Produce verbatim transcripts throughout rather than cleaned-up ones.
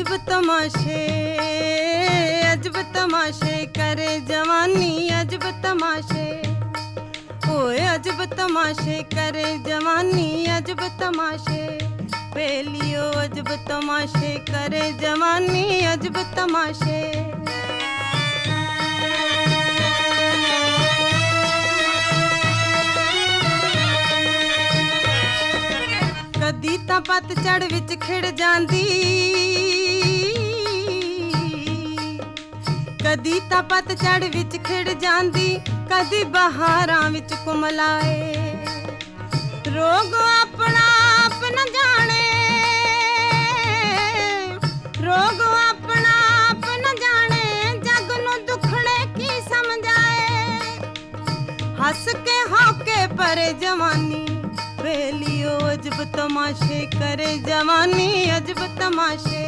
अजब तमाशे अजब तमाशे करे जवानी अजब तमाशे ओए अजब तमाशे करे जवानी अजब तमाशे बेलियो अजब तमाशे करे जवानी अजब तमाशे। कदी तां पतझड़ विच खिड़ जांदी कदी तां पतझड़ विच खिड़ जांदी कदी बहारां विच कुमलाए रोग अपना आप न जाने रोग अपना आप न जाने जग नूं दुखड़े की समझाए हस के होके परे जवानी बेलियो अजब तमाशे करे जवानी अजब तमाशे।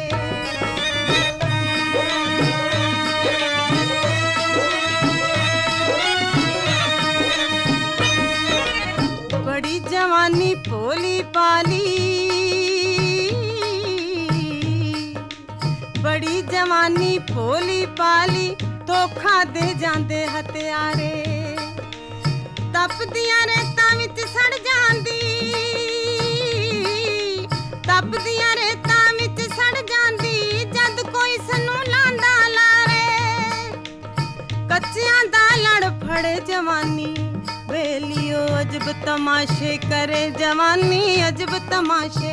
बड़ी जवानी भोली पाली बड़ी जवानी भोली पाली धोखा दे जांदे हत्यारे तपदियां रेतां विच सड़ जांदी तपदियां रेतां विच सड़ जांदी जद कोई सनू लांदा लारे कच्चियां दा लड़ फड़े जवानी बेलियो अजब तमाशे करे जवानी अजब तमाशे।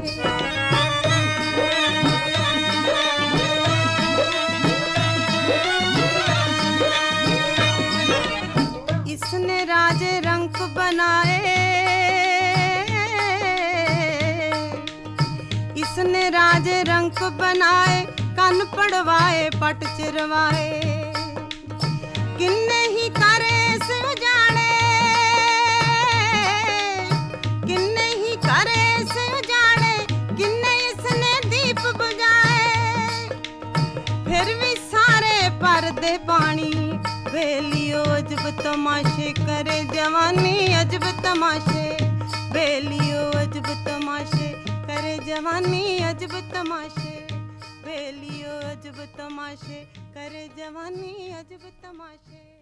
इसने राजे रंग बनाए इसने राजे रंग बनाए कन पड़वाए पट चिरवाए किन्ने ही करे से उजाड़े किन्ने ही करे से उजाड़े किन्ने इसने दीप बुझाए फिर भी सारे पर्दे पानी बेलियो अजब तमाशे करे जवानी अजब तमाशे बेलियो अजब तमाशे करे जवानी अजब तमाशे बेलियो अजब तमाशे करे जवानी अजब तमाशे।